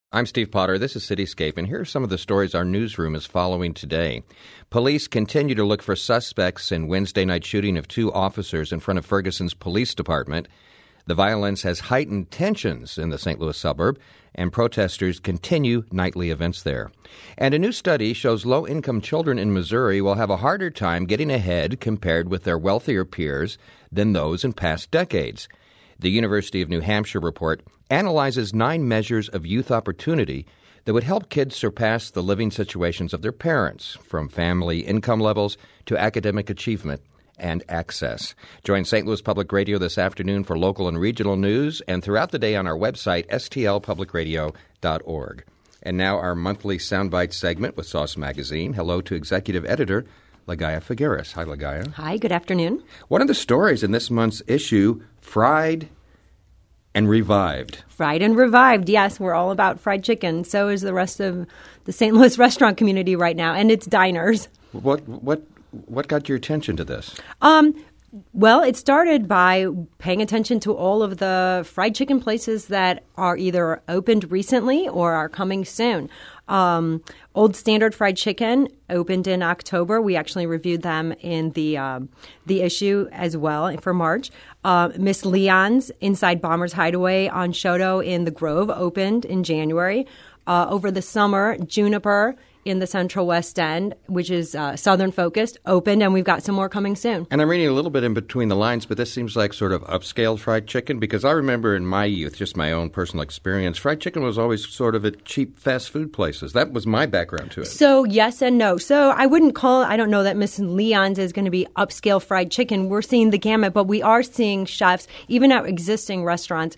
I'm Steve Potter. This is Cityscape, and here are some of the stories our newsroom is following today. Police continue to look for suspects in Wednesday night shooting of two officers in front of Ferguson's police department. The violence has heightened tensions in the St. Louis suburb, and protesters continue nightly events there. And a new study shows low-income children in Missouri will have a harder time getting ahead compared with their wealthier peers than those in past decades. The University of New Hampshire report analyzes 9 measures of youth opportunity that would help kids surpass the living situations of their parents, from family income levels to academic achievement and access. Join St. Louis Public Radio this afternoon for local and regional news, and throughout the day on our website, stlpublicradio.org. And now our monthly Soundbite segment with Sauce Magazine. Hello to Executive Editor Ligaya Figueres. Hi, Ligaya. Hi, good afternoon. One of the stories in this month's issue, Fried and Revived. Fried and Revived, yes. We're all about fried chicken. So is the rest of the St. Louis restaurant community right now, and its diners. What got your attention to this? Well, it started by paying attention to all of the fried chicken places that are either opened recently or are coming soon. Old Standard Fried Chicken opened in October. We actually reviewed them in the issue as well for March. Miss Leon's inside Bomber's Hideaway on Choteau in the Grove opened in January. Over the summer, Juniper in the Central West End, which is Southern focused, opened, and we've got some more coming soon. And I'm reading a little bit in between the lines, but this seems like sort of upscale fried chicken, because I remember in my youth, just my own personal experience, fried chicken was always sort of at cheap fast food places. That was my background to it. So yes and no. So I don't know that Miss Leon's is going to be upscale fried chicken. We're seeing the gamut, but we are seeing chefs, even at existing restaurants,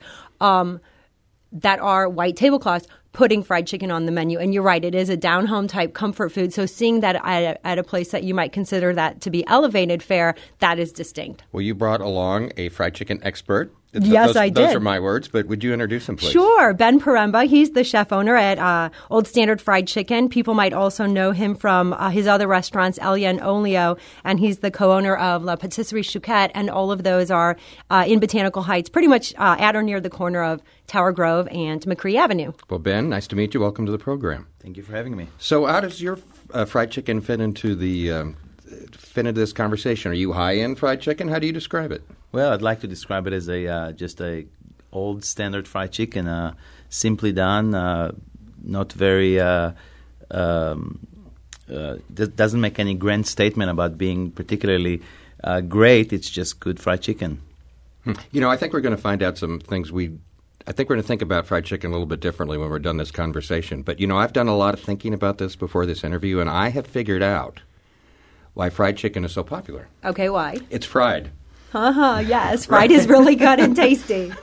that are white tablecloths, putting fried chicken on the menu. And you're right, it is a down-home type comfort food. So seeing that at a place that you might consider that to be elevated fare, that is distinct. Well, you brought along a fried chicken expert. Yes, I did. Those are my words, but would you introduce him, please? Sure. Ben Poremba, he's the chef owner at Old Standard Fried Chicken. People might also know him from his other restaurants, Elia and Olio, and he's the co-owner of La Patisserie Chouquette, and all of those are in Botanical Heights, pretty much at or near the corner of Tower Grove and McCree Avenue. Well, Ben, nice to meet you. Welcome to the program. Thank you for having me. So how does your fried chicken fit into this conversation? Are you high-end fried chicken? How do you describe it? Well, I'd like to describe it as just a old standard fried chicken, simply done, not very doesn't make any grand statement about being particularly great. It's just good fried chicken. You know, I think we're going to find out some things I think we're going to think about fried chicken a little bit differently when we're done this conversation. But, you know, I've done a lot of thinking about this before this interview, and I have figured out why fried chicken is so popular. Okay, why? It's fried. Yes, fried is really good and tasty.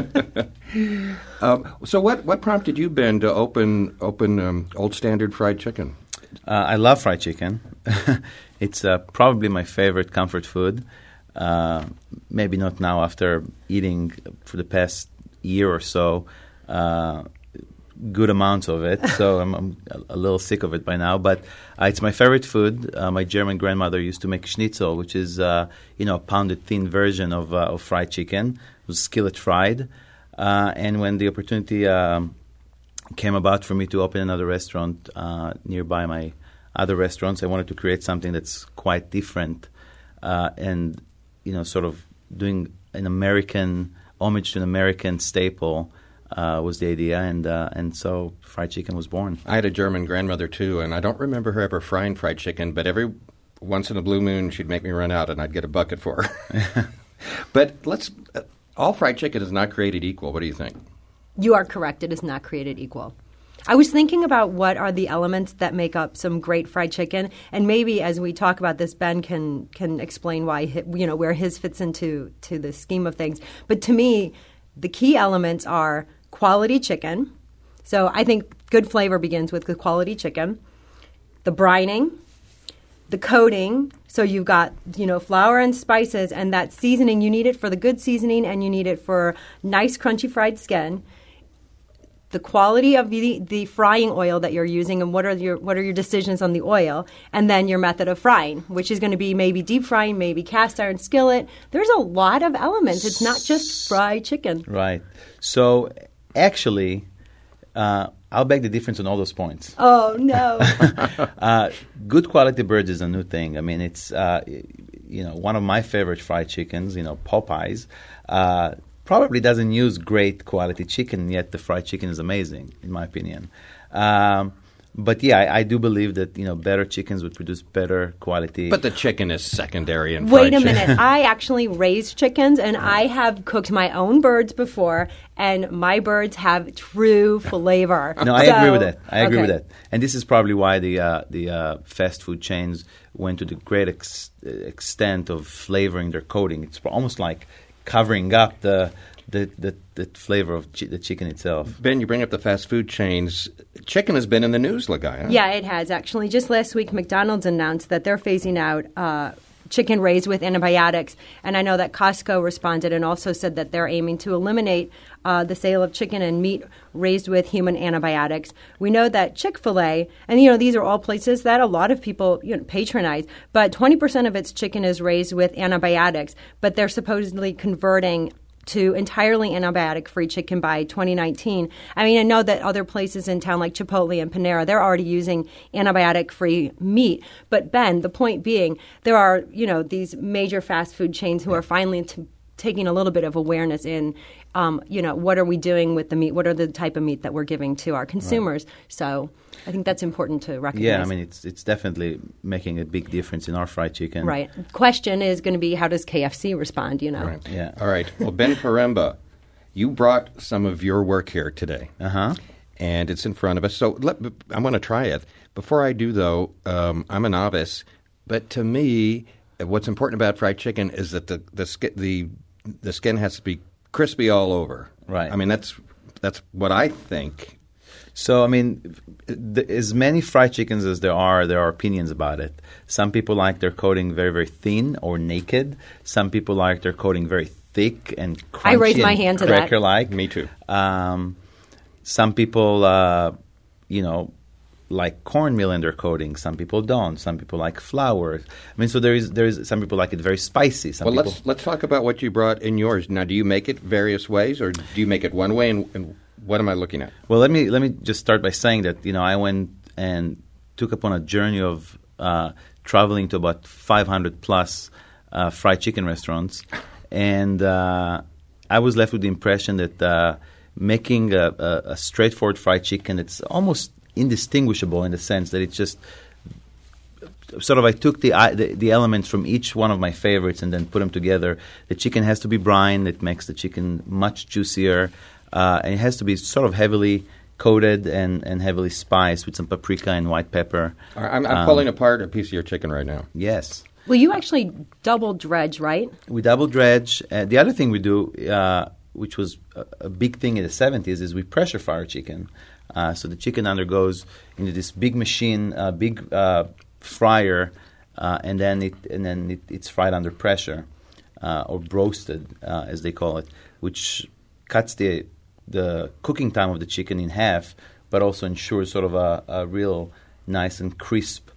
So what prompted you, Ben, to open Old Standard Fried Chicken? I love fried chicken. It's probably my favorite comfort food. Maybe not now after eating for the past year or so good amounts of it, so I'm a little sick of it by now. But it's my favorite food. My German grandmother used to make schnitzel, which is a pounded thin version of fried chicken. It was skillet fried. And when the opportunity came about for me to open another restaurant nearby my other restaurants, I wanted to create something that's quite different and sort of doing an American homage to an American staple. Was the idea, and so fried chicken was born. I had a German grandmother, too, and I don't remember her ever frying fried chicken, but every once in a blue moon she'd make me run out and I'd get a bucket for her. But all fried chicken is not created equal. What do you think? You are correct. It is not created equal. I was thinking about what are the elements that make up some great fried chicken, and maybe as we talk about this, Ben can explain why where his fits into the scheme of things. But to me, the key elements are quality chicken. So I think good flavor begins with good quality chicken. The brining, the coating. So you've got, flour and spices, and that seasoning. You need it for the good seasoning, and you need it for nice, crunchy fried skin. The quality of the frying oil that you're using, and what are your decisions on the oil, and then your method of frying, which is going to be maybe deep frying, maybe cast iron skillet. There's a lot of elements. It's not just fried chicken. Right. So actually, I I'll beg the difference on all those points. Oh, no. Good quality birds is a new thing. I mean, it's one of my favorite fried chickens. Popeyes probably doesn't use great quality chicken, yet the fried chicken is amazing, in my opinion. But yeah, I do believe that better chickens would produce better quality. But the chicken is secondary in Wait fried a chicken. minute. I actually raise chickens, and I have cooked my own birds before, and my birds have true flavor. No, I agree with that. I agree with Okay. that. And this is probably why the fast food chains went to the great extent of flavoring their coating. It's almost like covering up the flavor of the chicken itself. Ben, you bring up the fast food chains. Chicken has been in the news, Lagai, huh? Yeah, it has actually. Just last week, McDonald's announced that they're phasing out chicken raised with antibiotics. And I know that Costco responded and also said that they're aiming to eliminate the sale of chicken and meat raised with human antibiotics. We know that Chick-fil-A, and these are all places that a lot of people patronize, but 20% of its chicken is raised with antibiotics, but they're supposedly converting to entirely antibiotic-free chicken by 2019. I mean, I know that other places in town like Chipotle and Panera, they're already using antibiotic-free meat. But Ben, the point being, there are, these major fast food chains who are finally taking a little bit of awareness in, what are we doing with the meat? What are the type of meat that we're giving to our consumers? Right. So I think that's important to recognize. Yeah, I mean, it's definitely making a big difference in our fried chicken. Right. Question is going to be, how does KFC respond, Right. Yeah. All right. Well, Ben Poremba, you brought some of your work here today. Uh-huh. And it's in front of us. So I'm going to try it. Before I do, though, I'm a novice. But to me, what's important about fried chicken is that the skin has to be crispy all over. Right. I mean, that's what I think. So, I mean, as many fried chickens as there are opinions about it. Some people like their coating very, very thin or naked. Some people like their coating very thick and crunchy. I raise my hand to that. Cracker-like. Me too. Some people, like cornmeal in their coating. Some people don't. Some people like flour. I mean, so there is some people like it very spicy. Let's talk about what you brought in yours. Now, do you make it various ways, or do you make it one way? And what am I looking at? Well, let me just start by saying that I went and took upon a journey of traveling to about 500 plus fried chicken restaurants, and I was left with the impression that making a straightforward fried chicken, it's almost indistinguishable in the sense that it's just sort of, I took the elements from each one of my favorites and then put them together. The chicken has to be brine. It makes the chicken much juicier. And it has to be sort of heavily coated and heavily spiced with some paprika and white pepper. I'm pulling apart a piece of your chicken right now. Yes. Well, you actually double dredge, right? We double dredge. The other thing we do, which was a big thing in the 70s, is we pressure fire chicken. So the chicken undergoes into this big machine, big fryer, and then it's fried under pressure, or broasted, as they call it, which cuts the cooking time of the chicken in half, but also ensures sort of a real nice and crisp,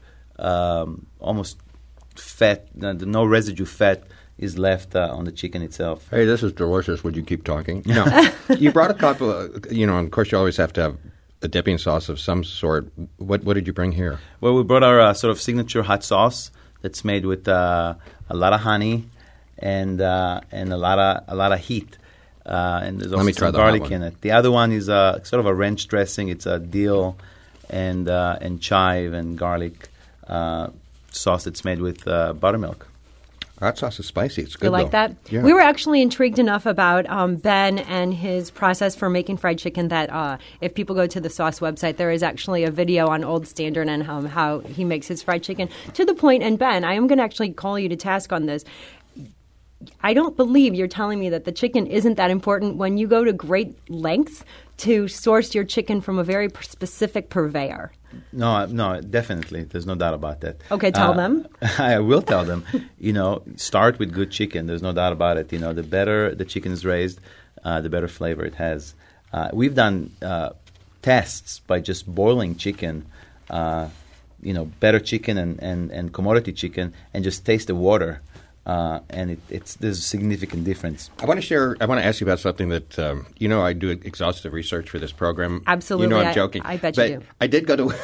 almost fat, no residue fat is left on the chicken itself. Hey, this is delicious. Would you keep talking? No. You brought a couple of, and of course you always have to have a dipping sauce of some sort. What did you bring here? Well, we brought our sort of signature hot sauce that's made with a lot of honey and a lot of heat. And there's also some garlic in it. The other one is sort of a ranch dressing. It's a dill and chive and garlic sauce that's made with buttermilk. Hot sauce is spicy. It's good. You like that? Yeah. We were actually intrigued enough about Ben and his process for making fried chicken that if people go to the Sauce website, there is actually a video on Old Standard and how he makes his fried chicken. To the point, and Ben, I am going to actually call you to task on this. I don't believe you're telling me that the chicken isn't that important when you go to great lengths to source your chicken from a very specific purveyor. No, definitely. There's no doubt about that. Okay, tell them. I will tell them. Start with good chicken. There's no doubt about it. The better the chicken is raised, the better flavor it has. We've done tests by just boiling chicken, better chicken and commodity chicken, and just taste the water. and there's a significant difference. I want to ask you about something that I do exhaustive research for this program. Absolutely, I'm joking. I bet you do. I did go to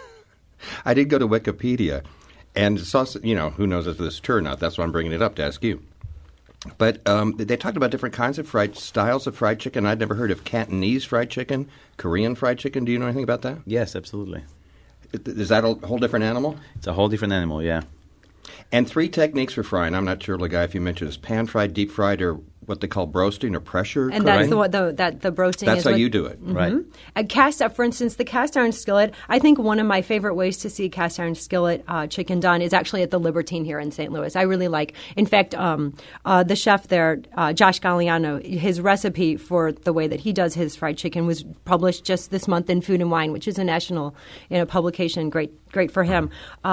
Wikipedia and saw. Who knows if this is true or not? That's why I'm bringing it up to ask you. But they talked about different kinds of styles of fried chicken. I'd never heard of Cantonese fried chicken, Korean fried chicken. Do you know anything about that? Yes, absolutely. Is that a whole different animal? It's a whole different animal, yeah. And 3 techniques for frying. I'm not sure, Lagai, if you mentioned this: pan-fried, deep-fried, or what they call broasting or pressure. And correct? that's the broasting. That's is how what, you do it, right? For instance, the cast iron skillet. I think one of my favorite ways to see cast iron skillet chicken done is actually at the Libertine here in St. Louis. I really like. In fact, the chef there, Josh Galliano, his recipe for the way that he does his fried chicken was published just this month in Food and Wine, which is a national publication. Great for him.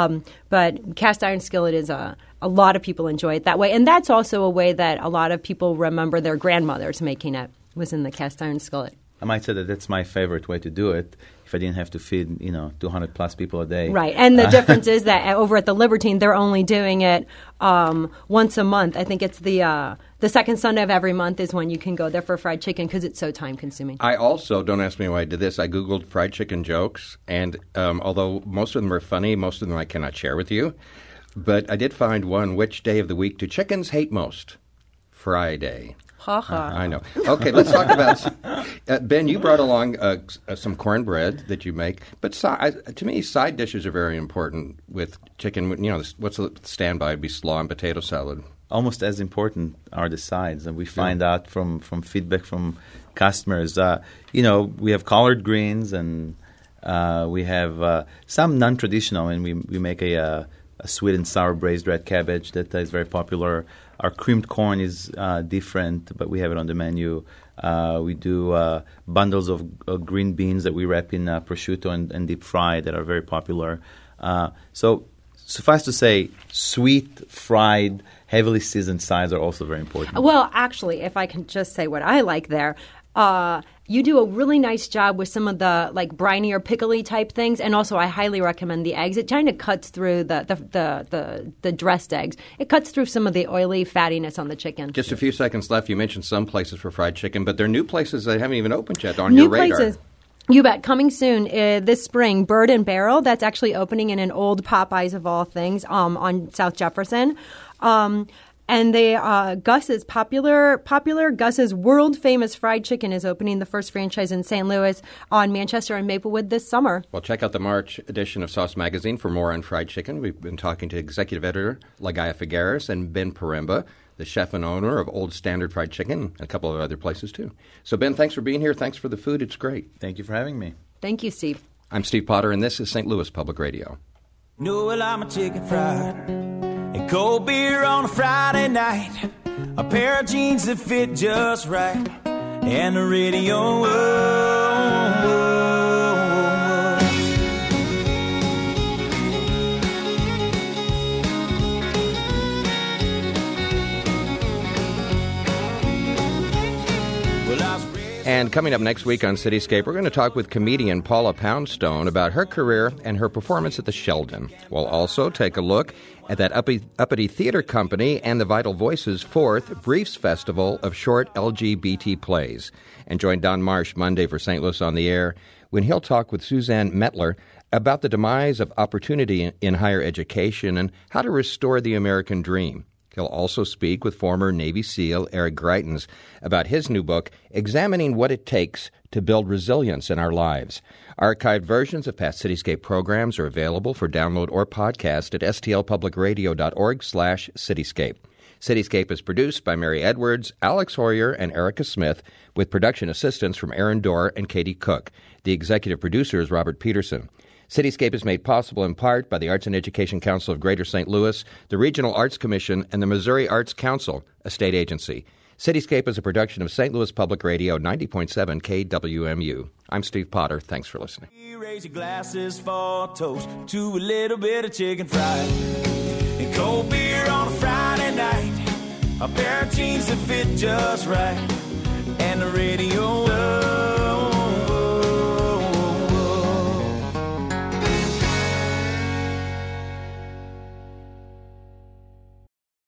But cast iron skillet is a lot of people enjoy it that way. And that's also a way that a lot of people remember their grandmothers making it, was in the cast iron skillet. I might say that that's my favorite way to do it if I didn't have to feed 200 plus people a day. Right. And the difference is that over at the Libertine, they're only doing it once a month. I think it's the second Sunday of every month is when you can go there for fried chicken because it's so time consuming. I also, don't ask me why I did this, I Googled fried chicken jokes. And although most of them are funny, most of them I cannot share with you. But I did find one: which day of the week do chickens hate most? Friday. Ha ha. I know. Okay, let's talk about Ben, you brought along some cornbread that you make. But to me, side dishes are very important with chicken. What's the standby? It'd be slaw and potato salad. Almost as important are the sides. And we find out from feedback from customers. We have collard greens and we have some non-traditional. And we make a sweet and sour braised red cabbage that is very popular. Our creamed corn is different, but we have it on the menu. We do bundles of green beans that we wrap in prosciutto and deep fry that are very popular. So suffice to say, sweet, fried, heavily seasoned sides are also very important. Well, actually, if I can just say what I like there, you do a really nice job with some of the briny or pickly type things, and also I highly recommend the eggs. It kind of cuts through the dressed eggs. It cuts through some of the oily fattiness on the chicken. Just a few seconds left. You mentioned some places for fried chicken, but there are new places that haven't even opened yet on your radar. New places. You bet. Coming soon this spring, Bird and Barrel. That's actually opening in an old Popeyes of all things on South Jefferson. And Gus's popular Gus's world famous fried chicken is opening the first franchise in St. Louis on Manchester and Maplewood this summer. Well, check out the March edition of Sauce Magazine for more on fried chicken. We've been talking to executive editor Lagaya Figueres and Ben Poremba, the chef and owner of Old Standard Fried Chicken, and a couple of other places too. So Ben, thanks for being here. Thanks for the food. It's great. Thank you for having me. Thank you, Steve. I'm Steve Potter, and this is St. Louis Public Radio. Well, I'm a chicken fried and cold beer on a Friday night, a pair of jeans that fit just right, and the radio. And coming up next week on Cityscape, we're going to talk with comedian Paula Poundstone about her career and her performance at the Sheldon. We'll also take a look at that Uppity Theater Company and the Vital Voices' 4th Briefs Festival of Short LGBT Plays. And join Don Marsh Monday for St. Louis on the Air when he'll talk with Suzanne Mettler about the demise of opportunity in higher education and how to restore the American dream. He'll also speak with former Navy SEAL Eric Greitens about his new book, Examining What It Takes to Build Resilience in Our Lives. Archived versions of past Cityscape programs are available for download or podcast at stlpublicradio.org/cityscape. Cityscape is produced by Mary Edwards, Alex Hoyer, and Erica Smith, with production assistance from Aaron Dorr and Katie Cook. The executive producer is Robert Peterson. Cityscape is made possible in part by the Arts and Education Council of Greater St. Louis, the Regional Arts Commission, and the Missouri Arts Council, a state agency. Cityscape is a production of St. Louis Public Radio 90.7 KWMU. I'm Steve Potter. Thanks for listening. Raise your glasses for toast to a little bit of chicken fried and cold beer on a Friday night, a pair of jeans that fit just right, and the radio.